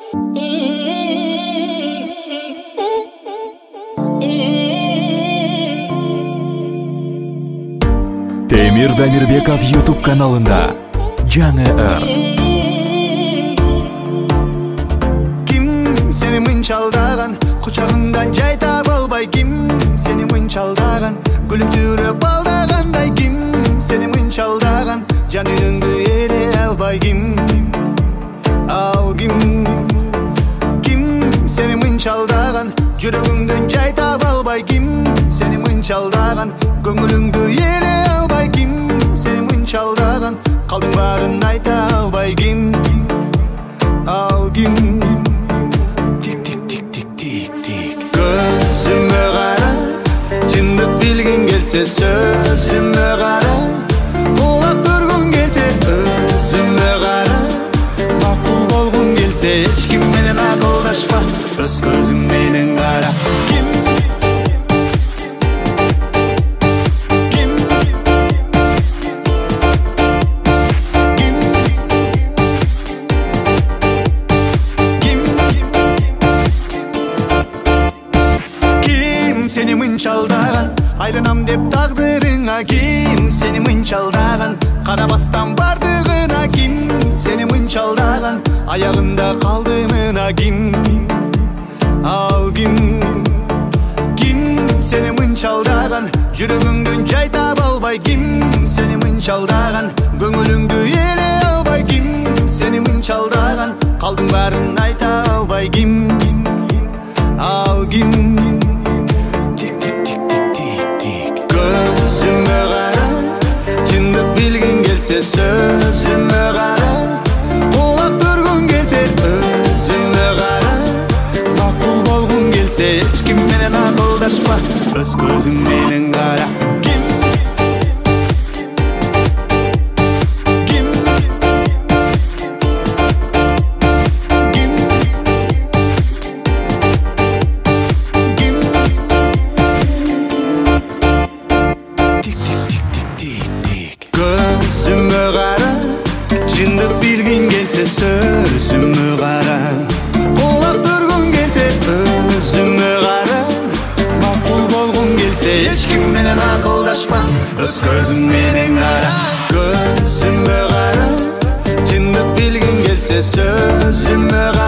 Темир Дамирбеков YouTube каналында жаңы ыр. Ким сени мынча алдаган, кучагыңдан жай таба албай, ким сени мынча алдаган, күлүмсүрөп алдагандай, ким сени мынча алдаган, жаныңды эле албай, ким ал ким сени мынча алдаган, жүрөгүңдөн жай таба албай, ким сени мынча алдаган, көңүлүңдү эле албай, ким сени мынча алдаган, калдың баарын айта албай, ким ал ким. Тик тик тик тик тик тик көзүмө кара, чындык билгиң келсе сөзүмө кара, кулак түргүң келсе өзүмө кара, макул болгуң келсе эч ким менен акылдашпа, өз көзүң менен кара. Seni мынча алдаган, айланам деп тагдырыңа, ким сени мынча алдаган, карабастан бардыгына, ким сени мынча алдаган, аягында калды мына, ким ал ким сени мынча алдаган, жүрөгүңдөн жай таба албай, ким сени мынча алдаган, көңүлүңдү эле албай, ким сени мынча алдаган, калдың баарын айта албай, ким ал ким. Көзүмө кара, чындык билгиң келсе сөзүмө кара, кулак түргүң келсе өзүмө кара, макул болгуң келсе эч ким менен акылдашпа, өз көзүң менен кара. Көзүмө кара, чындык билгиң келсе сөзүмө кара, кулак түргүң келсе өзүмө кара, макул болгуң келсе эч ким менен акылдашпа, өз көзүң менен кара. Көзүмө кара, чындык билгиң келсе сөзүмө кара.